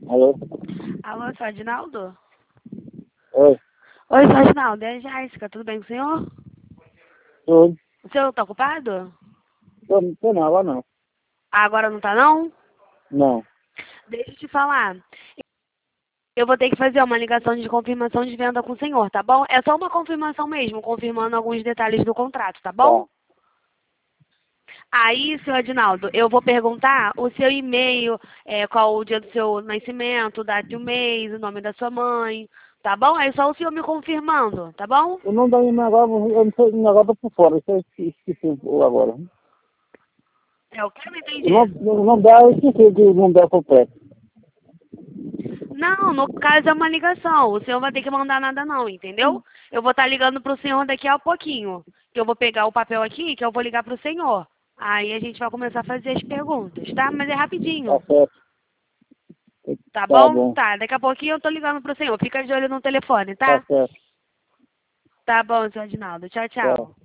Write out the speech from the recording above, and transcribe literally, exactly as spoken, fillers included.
Alô? Alô, seu Adinaldo? Oi, Oi, seu Adinaldo, é a Jéssica, tudo bem com o senhor? tudo. O senhor tá ocupado? Tô, tô não, agora não. Ah, agora não tá não? Não. Deixa eu te falar. Eu vou ter que fazer uma ligação de confirmação de venda com o senhor, tá bom? É só uma confirmação mesmo, confirmando alguns detalhes do contrato, tá bom? Tá. Aí, senhor Adinaldo, eu vou perguntar o seu e-mail, é, qual o dia do seu nascimento, data e o mês, o nome da sua mãe, tá bom? Aí só o senhor me confirmando, tá bom? Eu não dou agora, eu não sei, agora tô por fora, isso eu esqueci esqueci agora. É o que? Não O nome, entendi. o nome dela, eu esqueci do nome dela completo. Não, no caso é uma ligação. O senhor vai ter que mandar nada não, entendeu? Eu vou estar ligando pro senhor daqui a pouquinho. Que eu vou pegar o papel aqui, que eu vou ligar pro senhor. Aí a gente vai começar a fazer as perguntas, tá? Mas é Tá rapidinho. certo. Tá Tá bom? bom. Tá, daqui a pouquinho eu tô ligando pro senhor. Fica de olho no telefone, Tá tá? certo. Tá bom, senhor Adinaldo. Tchau, Tá. tchau.